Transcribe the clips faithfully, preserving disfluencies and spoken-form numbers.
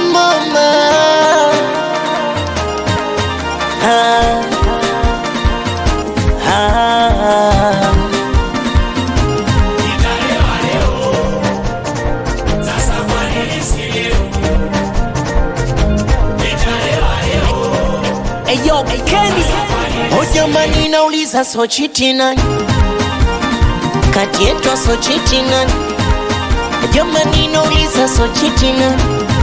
mama. Ah, ah. Eyo Kenny, oh jamani nauliza so chiti nani kati yetu, so chiti nani? Jamani nauliza so chiti nani,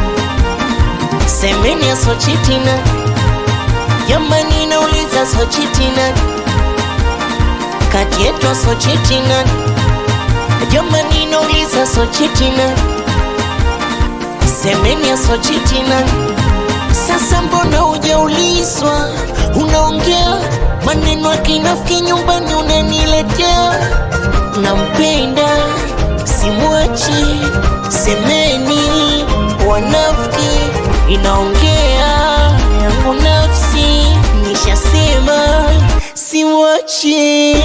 semeni so chiti nani? Jamani nauliza so chiti nani kati yetu, so chiti nani? Jamani nauliza so chiti nani, semeni so chiti nani? Sasa mbona hujaulizwa, unaongea maneno ya kinafiki nyumbani unaniletea? Nampenda simwachi, semeni wanafiki, inaongea yangu nafsi, nishasema simwachi.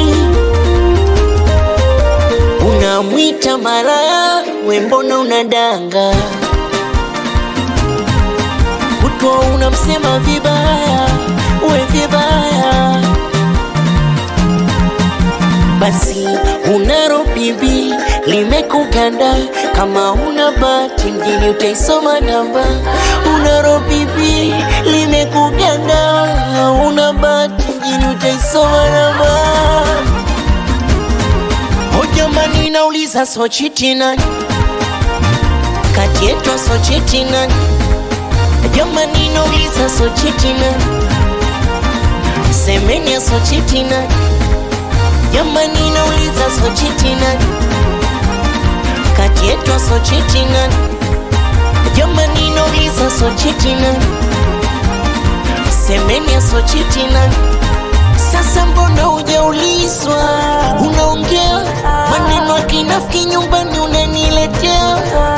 Unamwita malaya, we mbona unadanga? Kutwa unamsema vibaya, we vibaya. Basi unaro bibi limekuganda, kama una bahati mjini utaisoma namba. Unaro bibi limekuganda, una bahati mjini utaisoma namba. Oh jamani nauliza so chiti nani kati yetu, so chiti nani? Jamani nauliza so chiti nani, semeni so chiti nani? Jamani nauliza so chiti nani kati yetu, so chiti nani? Jamani nauliza so chiti nani, semeni so chiti nani? Sasa mbona hujaulizwa, unaongea maneno ya kinafiki nyumbani unaniletea?